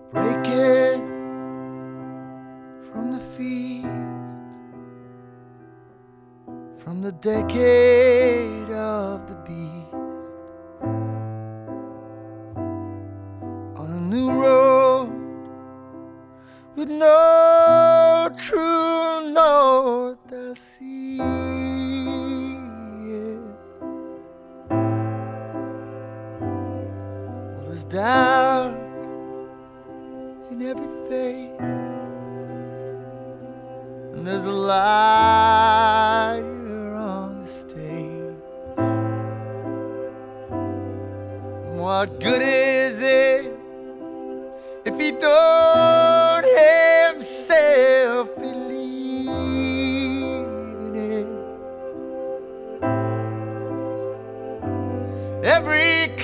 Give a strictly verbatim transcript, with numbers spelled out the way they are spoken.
breaking from the feast, from the decade of the beast, on a new road with no true north I see. Well, there's doubt in every face, and there's a liar on the stage. And what good is it if he don't